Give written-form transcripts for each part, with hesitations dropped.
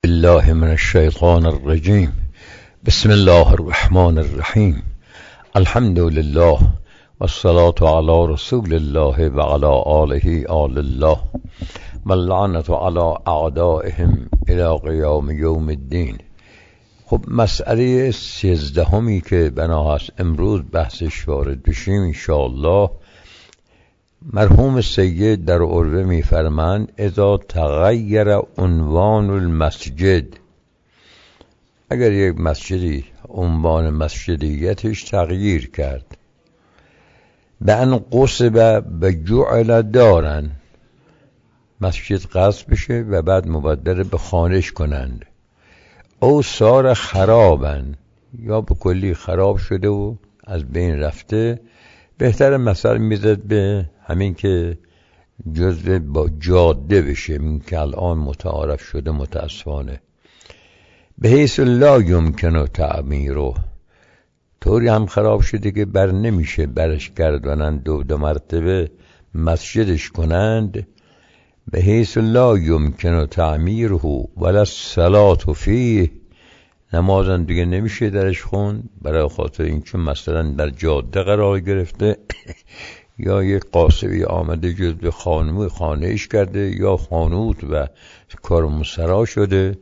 بالله من الشیطان الرجیم. بسم الله الرحمن الرحیم. الحمد لله والصلاة علی رسول الله و علی آله آل الله و اللعنة علی اعدائهم الی قیام یوم الدین. خب مسئله 13 که بنا هست امروز بحثش وارد بشیم انشاءالله. مرحوم سید در عروه میفرمند اذا تغیر عنوان المسجد، اگر یک مسجدی عنوان مسجدیتش تغییر کرد، به ان قصب و جعل دارن، مسجد غصب بشه و بعد مبدل به خانش کنند، او صار خرابن، یا به کلی خراب شده و از بین رفته، بهتر مثال میزد به همین که جزء با جاده بشه، این که الان متعارف شده متاسفانه. به حیث لا یمکن تعمیره، طوری هم خراب شده که بر نمیشه برش گردانند دو مرتبه مسجدش کنند. به حیث لا یمکن تعمیره ولا الصلاة فیه، نمازن دیگه نمیشه درش خوند برای خاطر این چون مثلا در جاده قرار گرفته یا یک قاسبی آمده جزء خانه‌اش کرده یا خانوت و کارمسرا شده.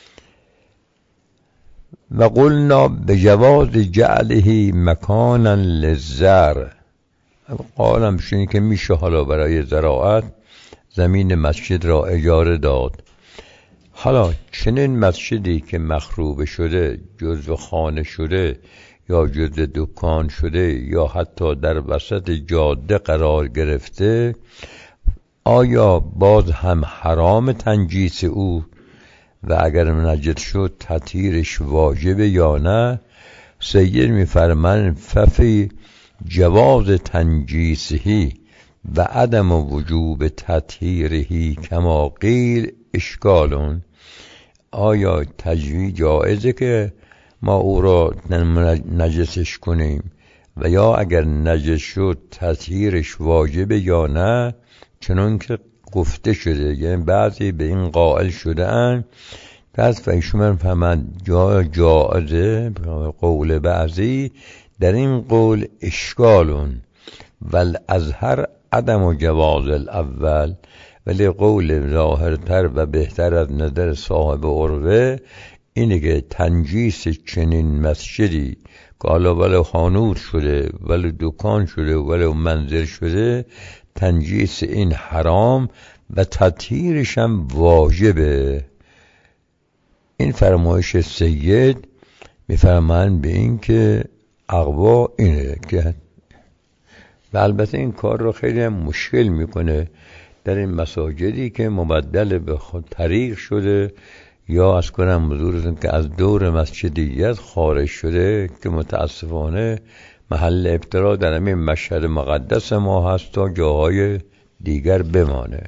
و قلنا بجواز جعله مکانا للزرع، قالم شنید که میشه حالا برای زراعت زمین مسجد را اجاره داد. حالا چنین مسجدی که مخروبه شده، جزو خانه شده یا جزو دکان شده یا حتی در وسط جاده قرار گرفته، آیا باز هم حرام تنجیس او و اگر نجس شد تطهیرش واجبه یا نه؟ سید میفرماند ففی جواز تنجیسهی و عدم وجوب تطهیرهی کما قیل اشکالون، آیا تجویز جایزه که ما او را نجسش کنیم و یا اگر نجس شد تطهیرش واجبه یا نه؟ چنان که گفته شده، یعنی بعضی به این قائل شده اند دست و ایشون فهمند جایزه، قول بعضی در این قول اشکالون والازهر عدم جواز الاول، ولی قول ظاهرتر و بهتر از نظر صاحب عروه اینه که تنجیس چنین مسجدی که حالا ولو خانوت شده ولو دکان شده ولو منزل شده، تنجیس این حرام و تطهیرش هم واجبه. این فرمایش سید میفرمایند به این که اقوا اینه که، و البته این کار رو خیلی هم مشکل میکنه در این مساجدی که مبدل به خود طریق شده یا از کنم حضورتون که از دور مسجدیت خارج شده، که متاسفانه محل ابتلا در همین مشهد مقدس ما هست تا جاهای دیگر بمانه.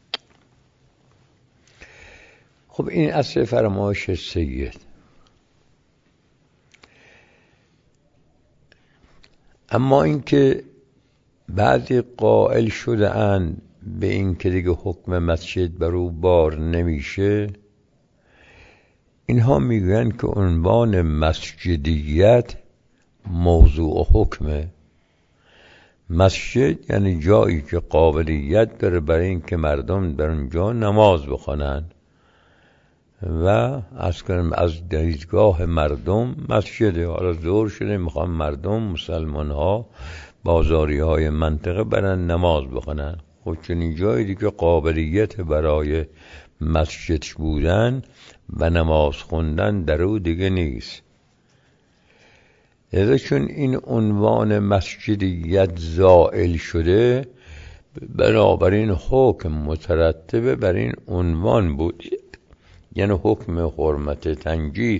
خب این اصل فرمایش سید. اما اینکه بعضی قائل شده اند به این که دیگه حکم مسجد بر او بار نمیشه، اینها میگوین که عنوان مسجدیت موضوع حکمه. مسجد یعنی جایی که قابلیت داره برای این که مردم در اونجا نماز بخوانند و از دیدگاه مردم مسجده. حالا ظهر شده میخوان مردم مسلمان ها بازاری های منطقه برن نماز بخونن، خب چنین جایی دیگه قابلیت برای مسجد بودن و نماز خوندن در او دیگه نیست. لذا چون این عنوان مسجدیت زائل شده، بنابراین حکم مترتبه بر این عنوان بود، یعنی حکم حرمت تنجیس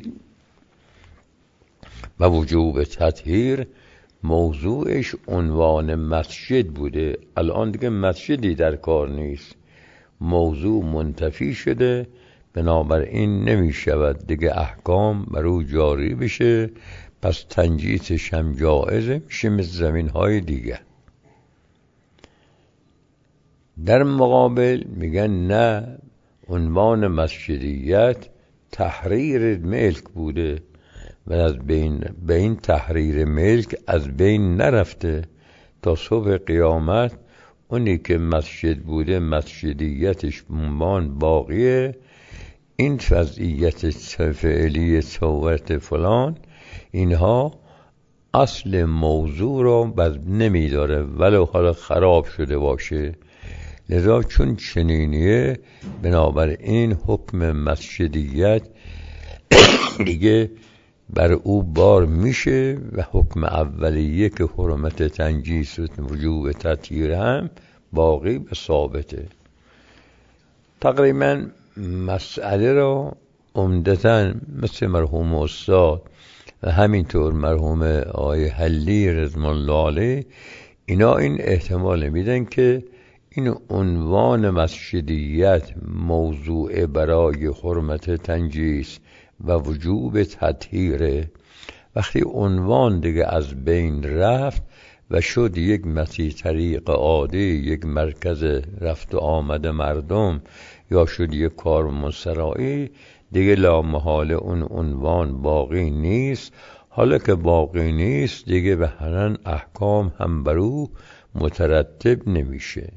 و وجوب تطهیر موضوعش عنوان مسجد بوده. الان دیگه مسجدی در کار نیست، موضوع منتفی شده، بنابراین نمی شود دیگه احکام بر او جاری بشه، پس تنجیسش هم جایزه، میشه مثل زمین های دیگه. در مقابل میگن نه، عنوان مسجدیت تحریر ملک بوده و از به این تحریر ملک از بین نرفته تا صبح قیامت. اونی که مسجد بوده مسجدیتش عنوان باقیه. این وضعیت فعلی صورت فلان اینها اصل موضوع را بر نمی داره ولو حالا خراب شده باشه. لذا چون چنینیه بنابراین حکم مسجدیت دیگه بر او بار میشه و حکم اولیه که حرمت تنجیس و وجوب تطهیر هم باقی و ثابته. تقریبا مسئله را عمدتاً مثل مرحوم استاد و همینطور مرحوم آقای حلی رضوان الله علیه اینا این احتمال میدن که این عنوان مسجدیت موضوع برای حرمت تنجیس و وجوب تطهیره. وقتی عنوان دیگه از بین رفت و شد یک مسیح طریق عادی، یک مرکز رفت و آمد مردم، یا شد یک کاروانسرایی، دیگه لامحاله اون عنوان باقی نیست. حالا که باقی نیست دیگه به هر احکام هم بر او مترتب نمیشه.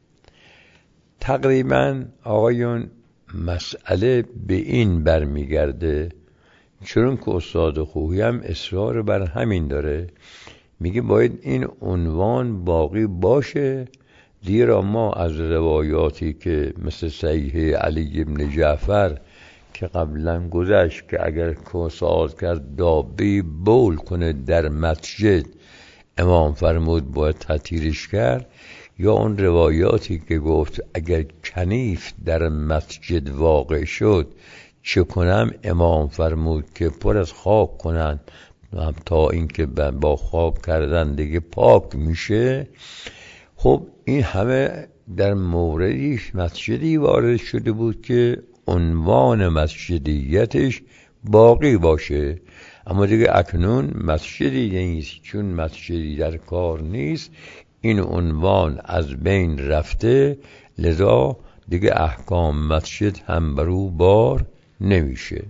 تقریبا آقایون مسئله به این برمیگرده، چون که استاد خویی هم اصرار بر همین داره، میگه باید این عنوان باقی باشه. زیرا ما از روایاتی که مثل صحیح علی ابن جعفر که قبلا گذشت که اگر سوال کرد دابه بول کنه در مسجد امام فرمود باید تطهیرش کرد، یا اون روایاتی که گفت اگر کنیف در مسجد واقع شد چه کنم، امام فرمود که پر از خاک کنن تا اینکه با خاک کردن دیگه پاک میشه. خب این همه در موردی مسجدی وارد شده بود که عنوان مسجدیتش باقی باشه، اما دیگه اکنون مسجدی نیست. چون مسجدی در کار نیست این عنوان از بین رفته، لذا دیگه احکام مسجد هم بر او بار نمیشه.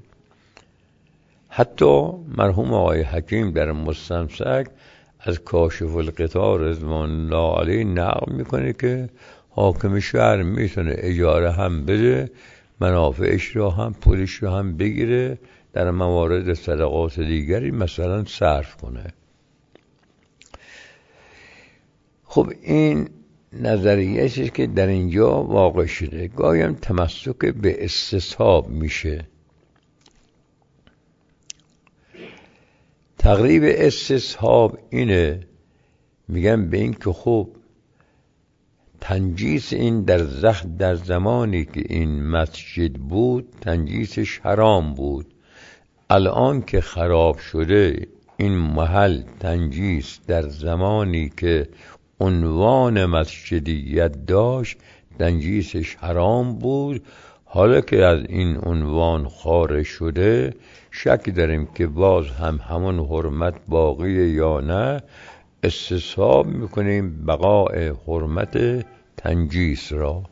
حتی مرحوم آقای حکیم در مستمسک از کاشف الغطا رضوان الله علیه نقل میکنه که حاکم شهر میتونه اجاره هم بده، منافعش را هم پولش را هم بگیره، در موارد صدقات دیگری مثلا صرف کنه. خب این نظریه چیزی که در اینجا واقع شده. گاهی هم تمسک به استصحاب میشه. تقریب استصحاب اینه، میگن به این که خب تنجیس این در زمانی که این مسجد بود تنجیسش حرام بود. الان که خراب شده این محل تنجیس در زمانی که عنوان مسجدیت داشت تنجیسش حرام بود. حالا که از این عنوان خارج شده شک داریم که باز هم همون حرمت باقیه یا نه. استصحاب میکنیم بقای حرمت تنجیس را.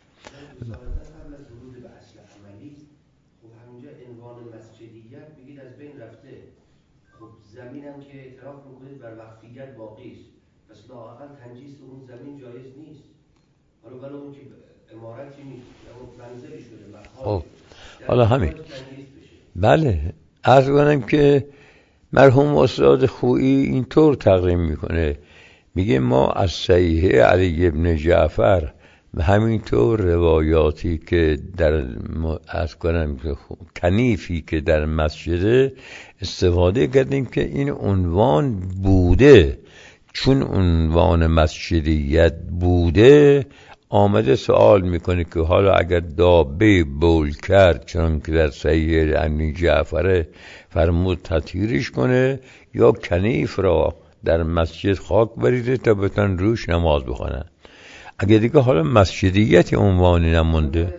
زمینم که اعتراف میکنید بر وقفیت باقی است، پس لااقل تنجیس اون زمین جایز نیست. حالا ولی اون که عمارتی نیست، منزلی شده، مقام. حالا همین. بله، عرض کنم که مرحوم استاد خویی اینطور تقریم میکنه، میگه ما از صحیح علی ابن جعفر و همینطور روایاتی که در عرض کنم کنیفی که در مسجد استفاده کردیم که این عنوان بوده. چون عنوان مسجدیت بوده آمده سوال میکنه که حالا اگر دابه بول کرد، چون که در صحیح ابن جعفر فرمود تطهیرش کنه، یا کنیف را در مسجد خاک بریده تا بتن روش نماز بخونن. اگر دیگه حالا مسجدیت عنوانی نمونده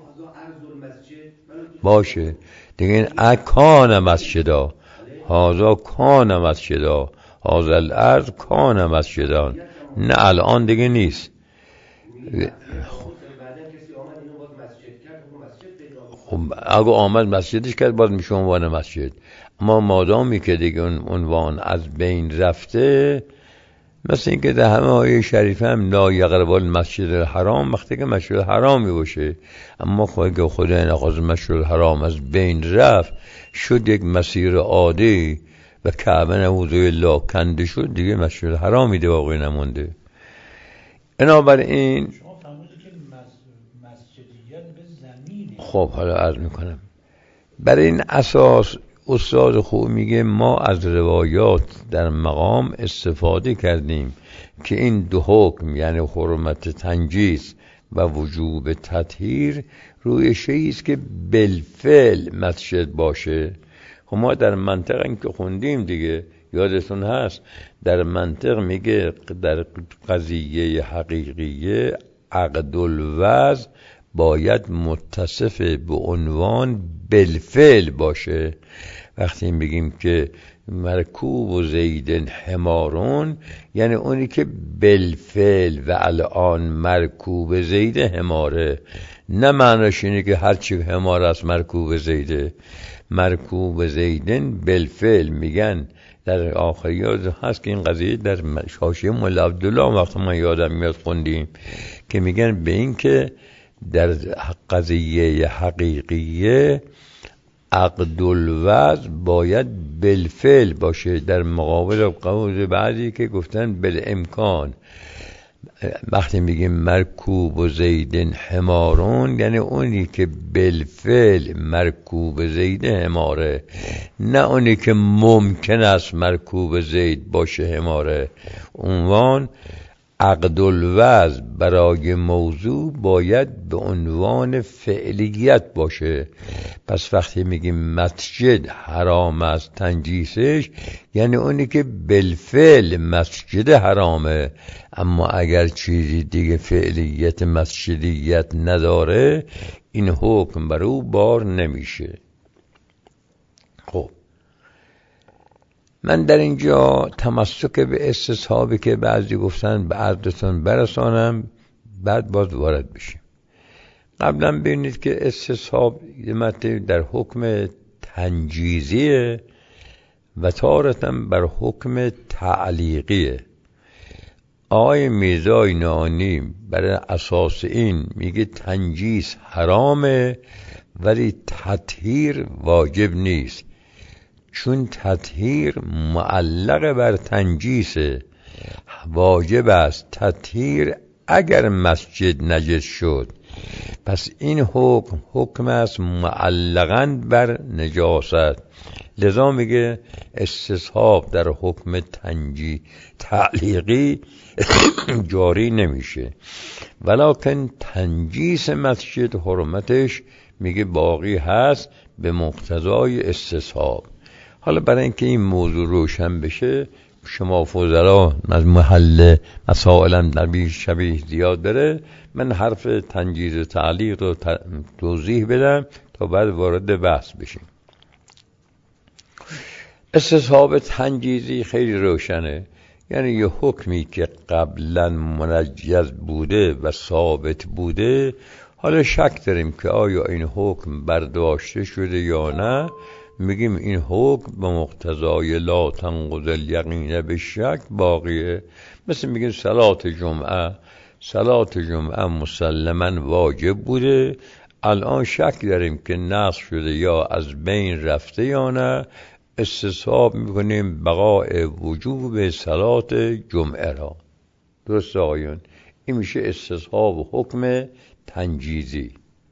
باشه دیگه این اکان مسجدا، هازا کان مسجدا، هازا الارض کان مسجدان، نه الان دیگه نیست. خب اگه آمد مسجدش کرد باز میشه عنوان مسجد. اما مادامی که دیگه اون عنوان از بین رفته، مثل این که در همه آیه شریفه هم لا یقربوا المسجد الحرام، وقتی که مسجد الحرامی باشه. اما خدا نخواست مسجد الحرام از بین رفت، شد یک مسیر عادی و کعبه نعوذ بالله کنده شد، دیگه مسجد الحرامی دیگه باقی نمونده. بنابراین شما فرمودید که مسجدیت به زمینه. خب حالا عرض میکنم، برای این اساس استاد خوب میگه ما از روایات در مقام استفاده کردیم که این دو حکم، یعنی حرمت تنجیس و وجوب تطهیر، روی شیئی است که بالفعل مسجد باشه. خب ما در منطق این که خوندیم دیگه، یادتون هست در منطق میگه در قضیه حقیقیه عقد الوضع باید متصف به عنوان بالفعل باشه. وقتی میگیم که مرکوب و زیدن حمارون، یعنی اونی که بالفعل و الان مرکوب زید حماره، نه معناش اینه که هرچی حمار است مرکوب زیده. مرکوب زیدن بالفعل میگن. در آخریات هست که این قضیه در حاشیه مولا عبدالله وقتی من یادم میاد خوندیم که میگن به این که در قضیه حقیقیه عقد الوضع باید بالفعل باشه، در مقابل قول بعضی که گفتن بالامکان. وقتی میگیم مرکوب و زیدن حمارون، یعنی اونی که بالفعل مرکوب زید حماره، نه اونی که ممکن است مرکوب زید باشه حماره. عنوان عقد الوضع برای موضوع باید به عنوان فعلیت باشه. پس وقتی میگیم مسجد حرام است تنجیسش، یعنی اونی که بالفعل مسجد حرامه، اما اگر چیزی دیگه فعلیت مسجدیت نداره، این حکم بر او بار نمیشه. خب من در اینجا تمسک به استصحابی که بعضی گفتن به عرضتون برسانم، بعد باز وارد بشیم. قبلا ببینید که استصحاب در حکم تنجیزیه و تارتاً بر حکم تعلیقیه. آقای میرزای نانی برای اساس این میگه تنجیس حرامه ولی تطهیر واجب نیست، چون تطهیر معلق بر تنجیسه. واجب است تطهیر اگر مسجد نجس شد. پس این حکم است معلقاً بر نجاست. لذا میگه استصحاب در حکم تعلیقی جاری نمیشه، ولکن تنجیس مسجد حرمتش میگه باقی هست به مقتضای استصحاب. حالا برای اینکه این موضوع روشن بشه، شما فضلا از محل مسائلم نبی شبیه زیاد داره، من حرف تنجیز و تعلیق رو توضیح بدم تا بعد وارد بحث بشیم. استصحاب تنجیزی خیلی روشنه، یعنی یه حکمی که قبلا منجز بوده و ثابت بوده، حالا شک داریم که آیا این حکم برداشته شده یا نه، میگیم این حکم به مقتضای لا تنقض الیقین بالشک باقیه. مثل میگیم صلات جمعه مسلماً واجب بوده، الان شک داریم که نسخ شده یا از بین رفته یا نه، استصحاب میکنیم بقای وجوب صلات جمعه را. درست آقایون؟ این میشه استصحاب حکم تنجیزی.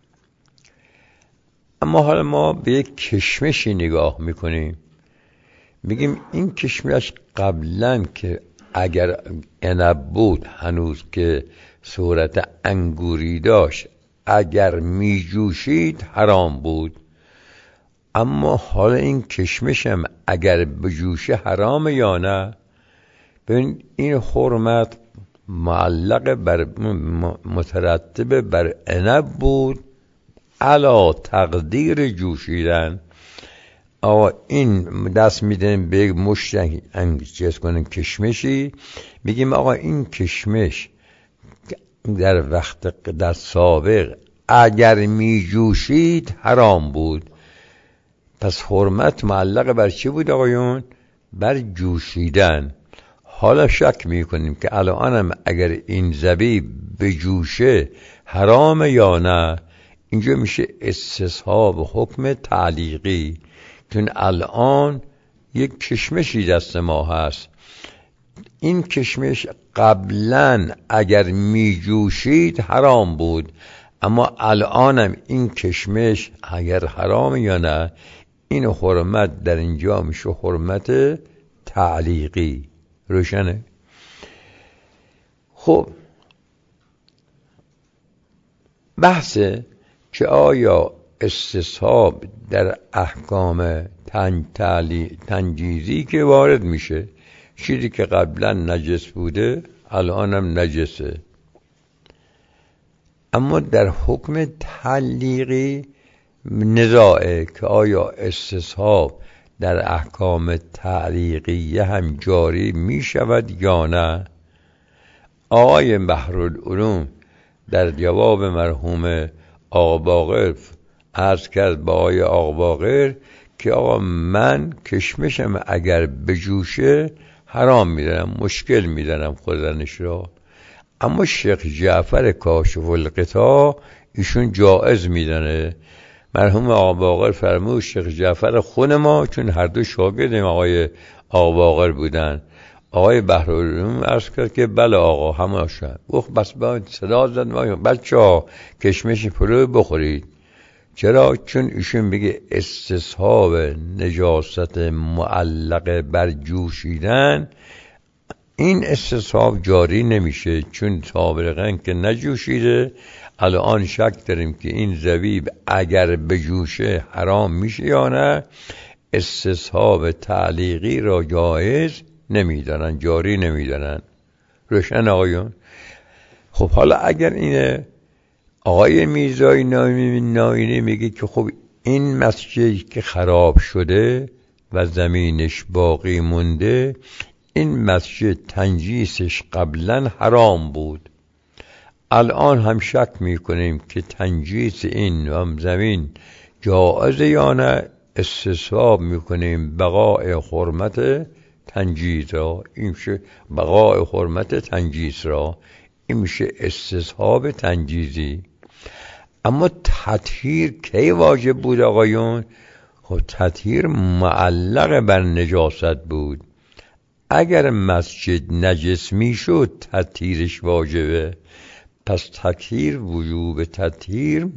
اما حالا ما به یک کشمشی نگاه میکنیم، میگیم این کشمش قبلا که اگر عنب بود هنوز که صورت انگوری داشت، اگر میجوشید حرام بود، اما حالا این کشمشم اگر بجوشه حرام یا نه. ببین این حرمت معلق بر مترتب بر عنب بود علا تقدیر جوشیدن. آقا این دست میدن به مشت چیز کنن کشمشی، میگیم آقا این کشمش در وقت در سابق اگر می جوشید حرام بود. پس حرمت معلق بر چی بود آقایون؟ بر جوشیدن. حالا شک می کنیم که الانم اگر این زبیب به جوشه حرامه یا نه. اینجا میشه استصحاب حکم تعلیقی، چون الان یک کشمشی دست ما هست. این کشمش قبلا اگر می جوشید حرام بود، اما الانم این کشمش اگر حرام یا نه، این حرمت در اینجا میشه حرمت تعلیقی. روشنه؟ خب بحثه که آیا استصحاب در احکام تنجیزی که وارد میشه، چیزی که قبلا نجس بوده الانم نجسه، اما در حکم تعلیقی نزاعه که آیا استصحاب در احکام تعلیقیه هم جاری می شود یا نه. آقای بحرالعلوم در جواب مرحوم آقا باقر عرض کرد با آقای آقا باقر که آقا من کشمشم اگر بجوشه حرام میدنم، مشکل میدنم خوردنش را، اما شیخ جعفر کاشف الغطا ایشون جائز میدنه. مرحوم آقا باقر فرمود شیخ جعفر خون ما، چون هر دو شاگرد آقای آقا باقر بودن. آقای بحرالعلوم عرض کرد که بله آقا همه شد. گفت بس باید صدا زد بچه ها کشمش پلو بخورید. چرا؟ چون ایشون بگه استصحاب نجاست معلق بر جوشیدن، این استصحاب جاری نمیشه، چون سابقا که نجوشیده. الان شک داریم که این زبیب اگر بجوشه حرام میشه یا نه. استصحاب تعلیقی را جایز نمیدانن، جاری نمیدانن. روشن آقایون؟ خب حالا اگر اینه، آقای میرزایی ناینی میگه که خب این مسجدی که خراب شده و زمینش باقی مونده، این مسجد تنجیسش قبلا حرام بود، الان هم شک میکنیم که تنجیس این زمین جائز یا نه. استصحاب میکنیم بقای حرمت تنجیس را، این میشه بقای حرمت تنجیس را، این میشه استصحاب تنجیزی. اما تطهیر کی واجب بود آقایون؟ خب تطهیر معلق بر نجاست بود. اگر مسجد نجس میشد تطهیرش واجبه، پس تطهیر وجوب تطهیر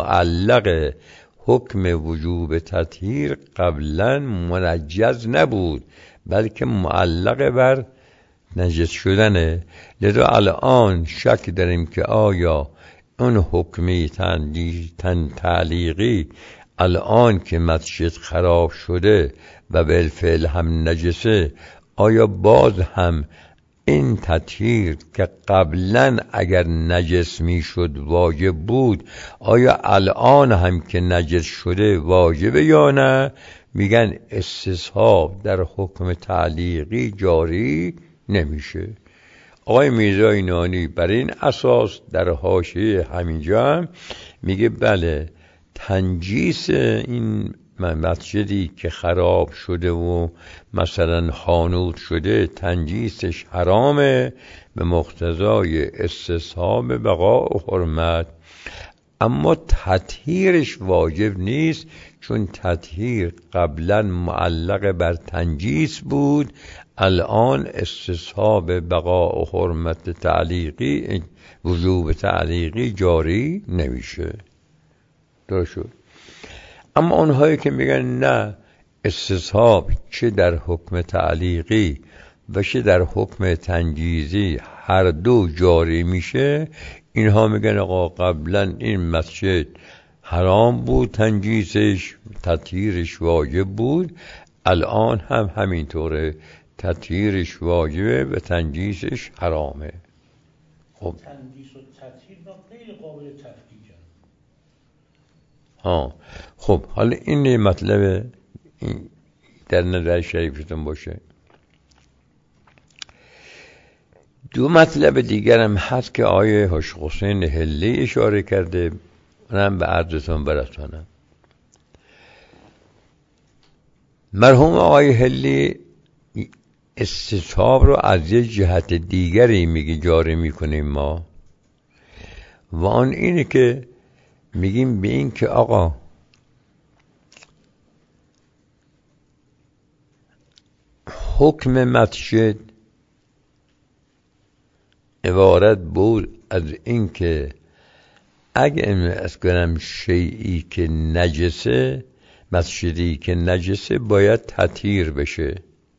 معلق. حکم وجوب تطهیر قبلا منجز نبود، بلکه معلق بر نجس شدنه. لذا الان شک داریم که آیا اون حکمی تعلیقی الان که مسجد خراب شده و بالفعل هم نجسه، آیا باز هم این تطهیر که قبلا اگر نجس میشد واجب بود، آیا الان هم که نجس شده واجبه یا نه؟ میگن استصحاب در حکم تعلیقی جاری نمیشه. آقای میرزایی نانی بر این اساس در حاشیه همینجا هم میگه بله، تنجیس این مسجدی که خراب شده و مثلا خانوط شده تنجیسش حرامه به مقتضای استصحاب بقا و حرمت، اما تطهیرش واجب نیست، چون تطهیر قبلا معلق بر تنجیس بود، الان استصحاب بقا و حرمت تعلیقی وجوب تعلیقی جاری نمیشه. درست شد؟ اما اونهایی که میگن نه، استصحاب چه در حکم تعلیقی و چه در حکم تنجیزی هر دو جاری میشه، اینها میگن آقا قبلا این مسجد حرام بود، تنجیزش تطهیرش واجب بود، الان هم همینطوره، تطهیرش واجبه و تنجیزش حرامه. خب تنجیس و تطهیر غیر قابل تفکیکه. خب حالا این مطلب در نظر شریفتون باشه. دو مطلب دیگر هم هست که آیه حاج حسین حلی اشاره کرده، اونم به عرضتون برسانم. مرحوم آقای حلی استصحاب رو از یک جهت دیگری میگی جاری میکنیم ما، و آن اینه که میگیم به این که آقا حکم مسجد عبارت بود از این که اگه از کنم شیئی که نجسه، مسجدی که نجسه باید تطهیر بشه.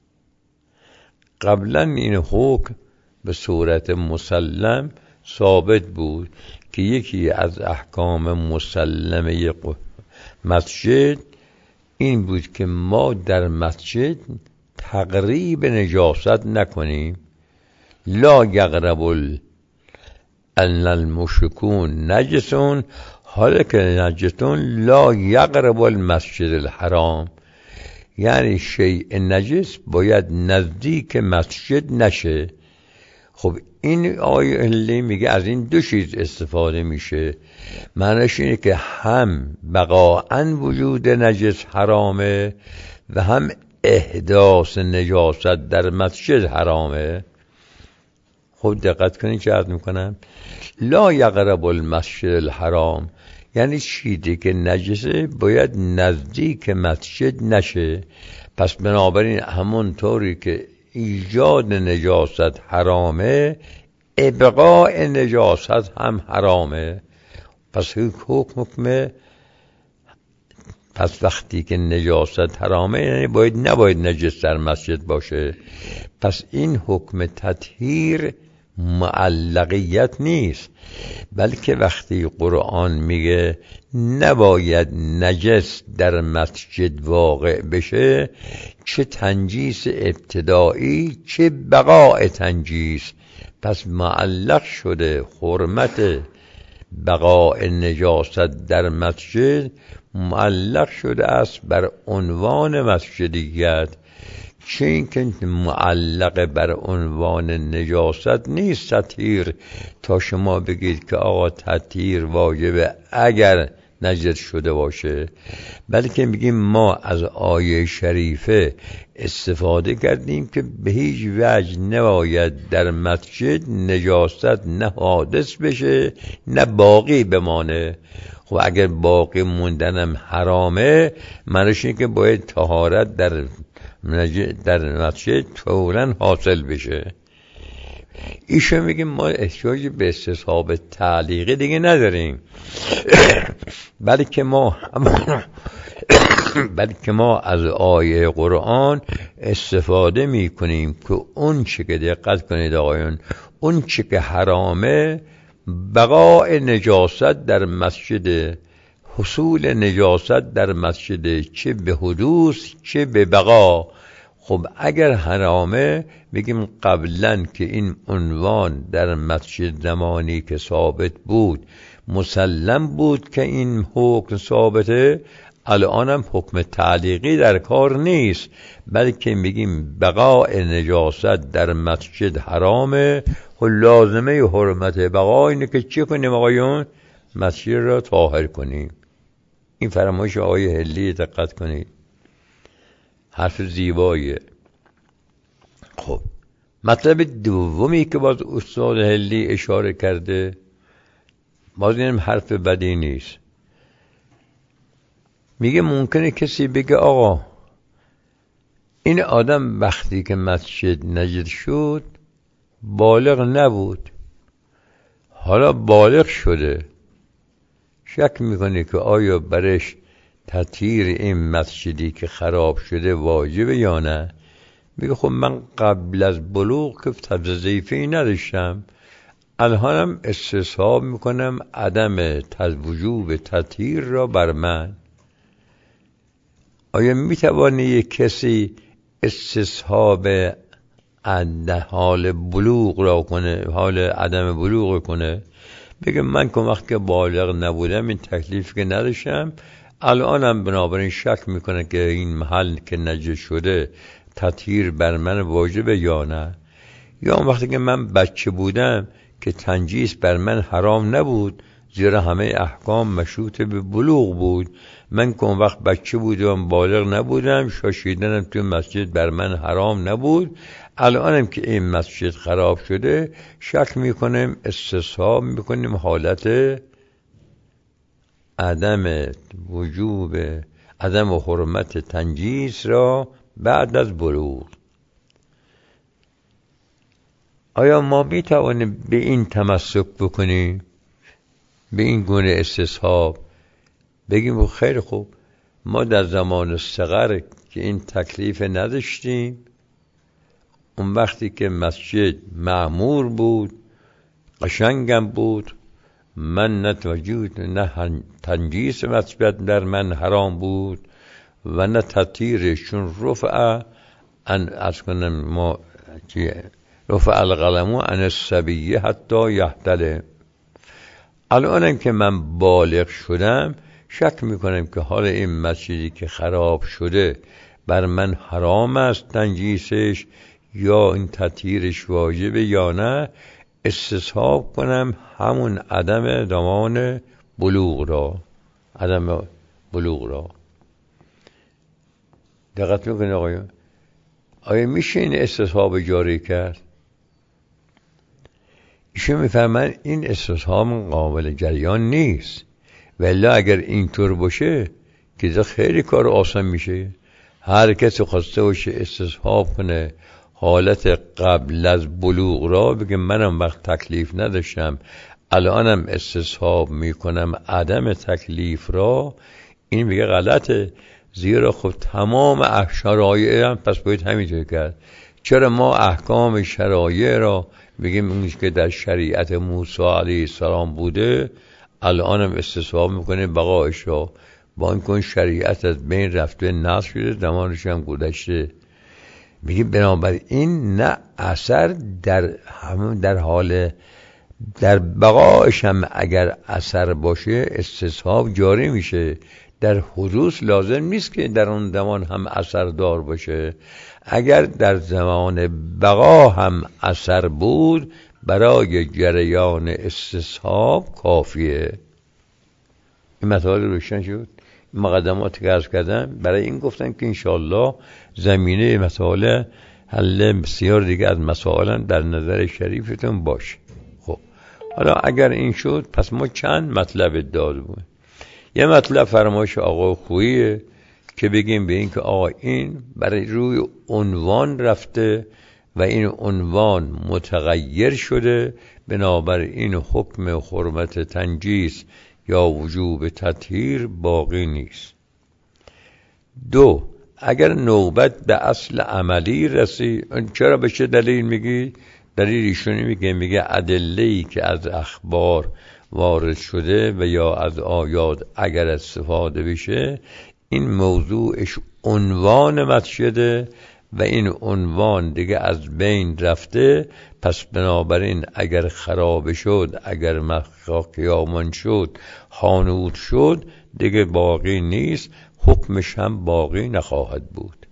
قبلا این حکم به صورت مسلم ثابت بود که یکی از احکام مسلمه مسجد این بود که ما در مسجد تقریب نجاست نکنیم. لا یقرب ان المشرکون نجسون، حالا که نجسون لا یقرب المسجد الحرام، یعنی شیء نجس باید نزدیک مسجد نشه. خب این آیه حلی میگه از این دو چیز استفاده میشه. معنیش اینه که هم بقاءً وجود نجس حرامه و هم احداث نجاست در مسجد حرامه. خب دقت کنید چه عرض میکنم. لا یقرب المسجد الحرام یعنی چیزی که نجسه باید نزدیک مسجد نشه. پس بنابراین همون طوری که ایجاد نجاست حرامه، ابقاء نجاست هم حرامه. پس پس وقتی که نجاست حرامه یعنی نباید نجس در مسجد باشه. پس این حکم تطهیر معلقیت نیست، بلکه وقتی قرآن میگه نباید نجس در مسجد واقع بشه، چه تنجیس ابتدایی چه بقاء تنجیس، پس معلق شده حرمت بقاء نجاست در مسجد، معلق شده است بر عنوان مسجدیت. چه این که معلق بر عنوان نجاست نیست تطهیر، تا شما بگید که آقا تطهیر واجبه اگر نجس شده باشه، بلکه میگیم ما از آیه شریفه استفاده کردیم که به هیچ وجه نباید در مسجد نجاست نه حادث بشه نه باقی بمانه. خب اگر باقی موندنم حرامه، معنیش اینه که باید طهارت در مسجد فوراً حاصل بشه. ایشون میگیم ما احتیاج به استصحاب تعلیقی دیگه نداریم، بلکه ما از آیه قرآن استفاده میکنیم که اون چه که دقت کنید آقایون، اون چه که حرامه بقاء نجاست در مسجد، حصول نجاست در مسجد، چه به حدوث چه به بقا. خب اگر حرامه بگیم قبلا که این عنوان در مسجد زمانی که ثابت بود مسلم بود که این حکم ثابته، الانم حکم تعلیقی در کار نیست، بلکه میگیم بقاء نجاست در مسجد حرامه و لازمه حرمت بقا اینه که چی کنیم آقایون؟ مسجد را طاهر کنیم. این فرمایش آقای حلی دقت کنید، حرف زیباییه. خب مطلب دومی که باز استاد حلی اشاره کرده، باز اینم حرف بدی نیست. میگه ممکنه کسی بگه آقا این آدم وقتی که مسجد نجس شد بالغ نبود، حالا بالغ شده، شک میکنه که آیا برش تطهیر این مسجدی که خراب شده واجبه یا نه؟ میگه خب من قبل از بلوغ که تضعیفی نداشتم، الانم استصحاب میکنم عدم وجوب تطهیر را بر من. آیا میتوانه یک کسی استصحاب حال بلوغ را کنه، حال عدم بلوغ کنه؟ بگه من که وقتی که بالغ نبودم این تکلیف که نداشتم، الانم بنابراین شک میکنه که این محل که نجس شده تطهیر بر من واجبه یا نه. یا اون وقتی که من بچه بودم که تنجیس بر من حرام نبود، زیرا همه احکام مشروط به بلوغ بود. من که اون وقت بچه بودم، بالغ نبودم، شاشیدنم توی مسجد بر من حرام نبود. الانم که این مسجد خراب شده شک میکنیم، استصحاب میکنیم حالت عدم وجوب، عدم حرمت تنجیس را بعد از بلوغ. آیا ما میتوانیم به این تمسک بکنیم، به این گونه استصحاب بگیم خیلی خوب ما در زمان صغر که این تکلیف نداشتیم، اون وقتی که مسجد معمور بود، قشنگم بود، من نه توجود نه تنجیس مسجد در من حرام بود و نه تطهیرش، چون رفع القلم عن الصبی حتی یحتلم. الانم که من بالغ شدم شک میکنم که حال این مسجدی که خراب شده بر من حرام است تنجیسش یا این تطهیرش واجبه یا نه، استصحاب کنم همون عدم زمان بلوغ را، عدم بلوغ را. دقت میکنید آقایان؟ آیا میشه این استصحاب جاری کرد؟ ایشون میفهمن این استصحاب قابل جریان نیست، ولی اگر اینطور باشه که خیلی کار آسان میشه. هر کسی خواسته باشه استصحاب کنه حالت قبل از بلوغ را، بگه منم وقت تکلیف نداشتم الانم استصحاب میکنم عدم تکلیف را، این میگه غلطه، زیرا خب تمام شرایع هم پس باید همینطور کرد. چرا ما احکام شرایع را بگیم اونی که در شریعت موسی علیه السلام بوده الانم استصحاب میکنیم بقایش را، با این کن شریعت از بین رفته، نسخ شده، زمانش هم گذشته. میگیم بنابراین نه اثر در حال در بقایش هم اگر اثر باشه استصحاب جاری میشه، در حدوث لازم نیست که در اون زمان هم اثر دار باشه. اگر در زمان بقا هم اثر بود برای جریان استصحاب کافیه. این مطالب روشن شد. مقدماتی که عرض کردم برای این گفتم که انشاءالله زمینه مسائل حل بسیار دیگه از مسائل در نظر شریفتون باشه. خب حالا اگر این شد پس ما چند مطلب داده بود. یه مطلب فرمایش آقا خوییه که بگیم به این که آقا این برای روی عنوان رفته و این عنوان متغیر شده، بنابراین حکم حرمت تنجیس یا وجوب تطهیر باقی نیست. 2. اگر نوبت به اصل عملی رسید، چرا به چه دلیل میگی؟ دلیل ایشونی میگه ادله‌ای که از اخبار وارد شده و یا از آیات اگر استفاده بشه، این موضوعش عنوان مسجده و این عنوان دیگه از بین رفته، پس بنابراین اگر خراب شد، اگر قیامان شد، خانوت شد، دیگه باقی نیست، حکمش هم باقی نخواهد بود.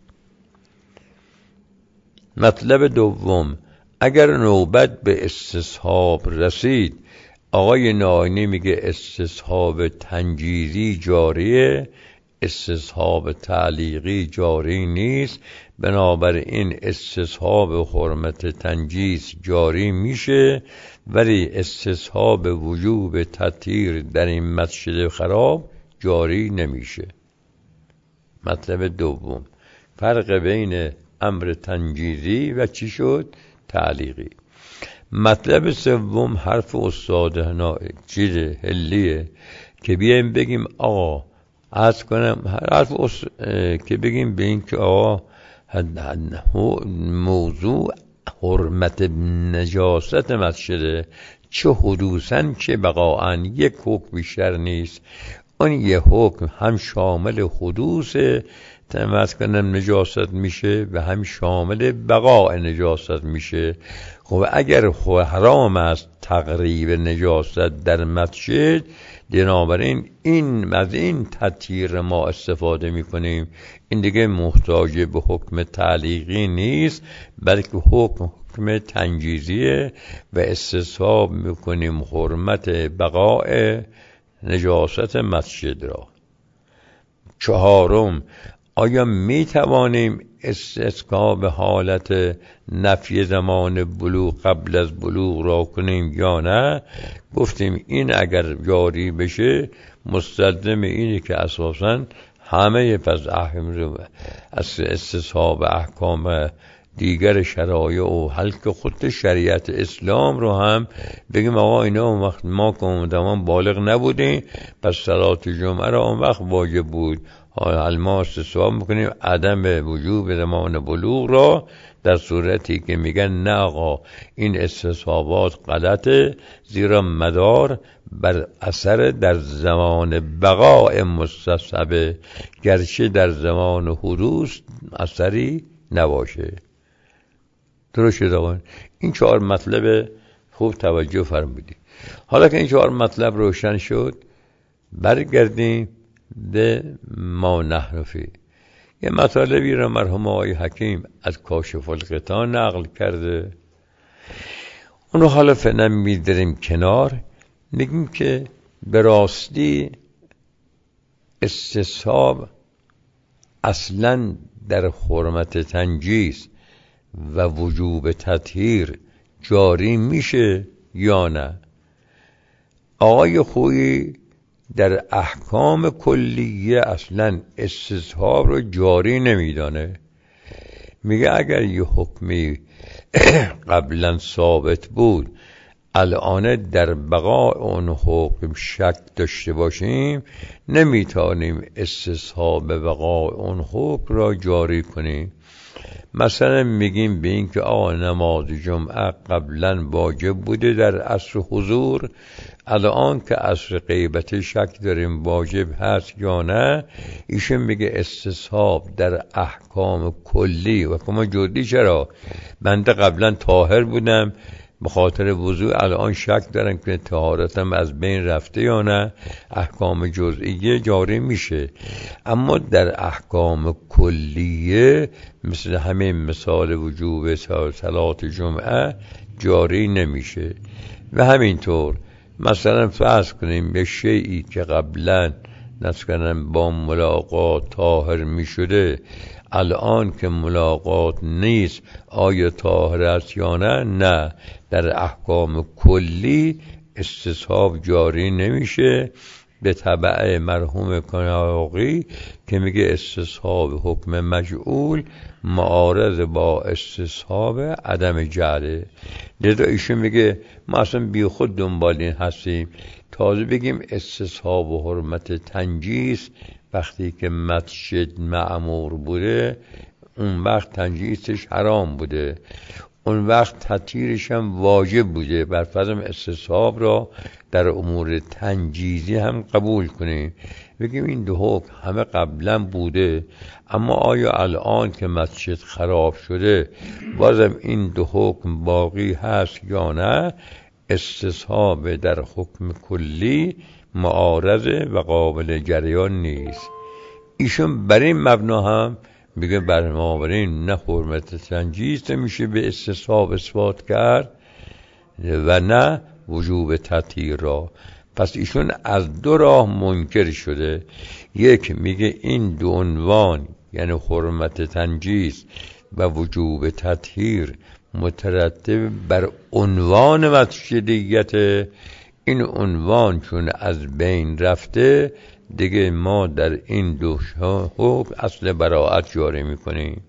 مطلب دوم، اگر نوبت به استصحاب رسید، آقای ناینی میگه استصحاب تنجیزی جاریه، استصحاب تعلیقی جاری نیست، بنابراین استصحاب حرمت تنجیس جاری میشه، ولی استصحاب وجوب تطهیر در این مسجد خراب جاری نمیشه. مطلب دوم، فرق بین امر تنجیزی و چی شد؟ تعلیقی. مطلب سوم، حرف استاد چیز حلیه که بیایم بگیم آقا عرض کنم که بگیم به این که آقا موضوع حرمت نجاست مسجده، چه حدوثاً چه بقاءً یک حکم بیشتر نیست. اون یه حکم هم شامل حدوث تماس کنم نجاست میشه و هم شامل بقاء نجاست میشه. خب اگر حرام است تقریب نجاست در مسجد، بنابراین از این تطهیر ما استفاده میکنیم. این دیگه محتاج به حکم تعلیقی نیست، بلکه حکم تنجیزیه و استصحاب میکنیم حرمت بقاء نجاست مسجد را. چهارم، آیا می توانیم استصحاب حالت نفی زمان بلوغ قبل از بلوغ را کنیم یا نه؟ گفتیم این اگر جاری بشه مستلزم اینه که اساساً همه پس استصحاب احکام دیگر شرایع و حلق خود شریعت اسلام رو هم بگیم آقا اینا اون وقت ما که اون زمان بالغ نبودیم پس صلات جمعه را اون وقت واجب بود. حالا ما استصحاب میکنیم عدم وجوب زمان بلوغ را، در صورتی که میگن نه آقا این استصحابات غلطه، زیرا مدار بر اثر در زمان بقاء مستصحبه، گرچه در زمان حدوث اثری نباشه. درست شد آقا؟ این 4 مطلب خوب توجه فرمودید. حالا که این 4 مطلب روشن شد، برگردیم به ما نحن فی. یه مطالبی را مرحوم آقای حکیم از کاشف الغطا نقل کرده، اونو حالا فعلا می‌ذاریم کنار. میگیم که به راستی استصحاب اصلاً در حرمت تنجیس و وجوب تطهیر جاری میشه یا نه؟ آقای خویی در احکام کلیه اصلا استصحاب رو جاری نمیدانه. میگه اگر یه حکمی قبلا ثابت بود، الان در بقاء اون حکم شک داشته باشیم، نمیتونیم استصحاب بقاء اون حکم را جاری کنیم. مثلا میگیم به این که آقا نماز جمعه قبلا واجب بوده در عصر حضور، الان که عصر غیبت شک داریم واجب هست یا نه. ایشون میگه استصحاب در احکام کلی و کما جدی. چرا؟ بنده قبلا طاهر بودم به خاطر وضوء، الان شک دارم که طهارتم از بین رفته یا نه، احکام جزئیه جاری میشه. اما در احکام کلیه مثل همین مثال وجوب صلات جمعه جاری نمیشه. و همینطور مثلا فرض کنیم به شیئی که قبلا نسکنم با ملاقات طاهر میشده، الان که ملاقات نیست آیا طاهر است یا نه؟ نه، در احکام کلی استصحاب جاری نمیشه، به تبع مرحوم کناقی که میگه استصحاب حکم مجعول معارض با استصحاب عدم جعله. لذا ایشون میگه ما اصلا بی خود دنبال این هستیم، تازه بگیم استصحاب و حرمت تنجیس وقتی که مسجد معمور بوده، اون وقت تنجیسش حرام بوده، اون وقت تطهیرش هم واجب بوده. بر فرض استصحاب را در امور تنجیزی هم قبول کنیم، بگیم این دو حکم همه قبلا بوده، اما آیا الان که مسجد خراب شده بازم این دو حکم باقی هست یا نه؟ استصحاب در حکم کلی معارضه و قابل جریان نیست. ایشون بر این مبنا هم میگه بنابراین نه حرمت تنجیس میشه به استصحاب اثبات کرد و نه وجوب تطهیر را. پس ایشون از 2 راه منکر شده. یک میگه این 2 عنوان یعنی حرمت تنجیس و وجوب تطهیر مترتب بر عنوان مسجدیت، این عنوان چون از بین رفته دیگه ما در این 2 حکم اصل براءت جاری میکنیم.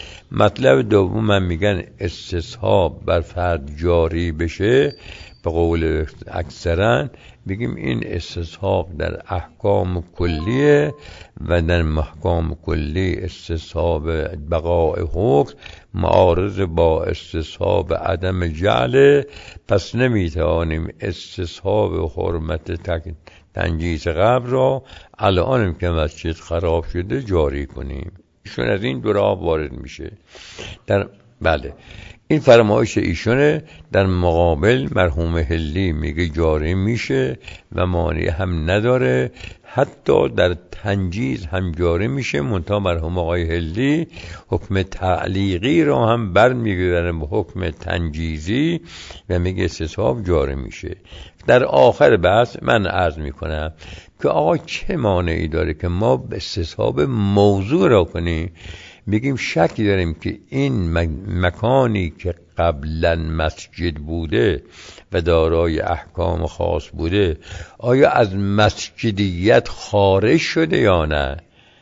مطلب دوم هم میگن استصحاب بر فرد جاری بشه، به قول اکثرا بگیم این استصحاب در احکام کلیه و در محکام کلی استصحاب بقاء حکم معارض با استصحاب عدم جعل، پس نمیتوانیم استصحاب حرمت تنجیس قبل را الان که مسجد خراب شده جاری کنیم. چون از این 2 راه وارد میشه. در بله، این فرمایش ایشونه. در مقابل مرحوم حلی میگه جاری میشه و مانع هم نداره، حتی در تنجیز هم جاری میشه. منتها مرحوم آقای حلی حکم تعلیقی را هم برمیگردن به حکم تنجیزی و میگه استصحاب جاری میشه. در آخر بحث من عرض میکنم که آقا چه مانعی داره که ما به استصحاب موضوع را کنیم؟ بگیم شکی داریم که این مکانی که قبلا مسجد بوده و دارای احکام خاص بوده، آیا از مسجدیت خارج شده یا نه؟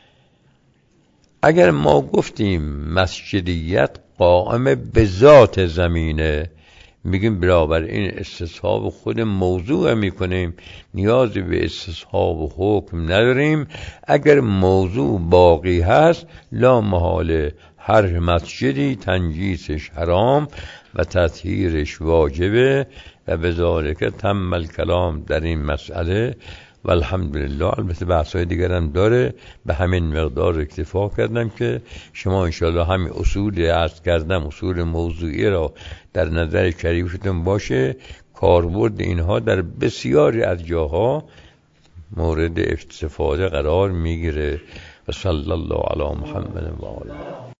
اگر ما گفتیم مسجدیت قائم به ذات زمینه، میگیم برابر این استصحاب خود موضوع میکنیم، نیازی به استصحاب حکم نداریم. اگر موضوع باقی هست لا محاله هر مسجدی تنجیسش حرام و تطهیرش واجبه و بذالک تم الکلام در این مسئله و الحمدلله. البته بحث‌های دیگر هم داره، به همین مقدار اکتفا کردم که شما انشاءالله همین اصول عرض کردم، اصول موضوعی را در نظر شریفتون باشه. کاربرد اینها در بسیاری از جاها مورد استفاده قرار میگیره. و صلی الله علی محمد و آله.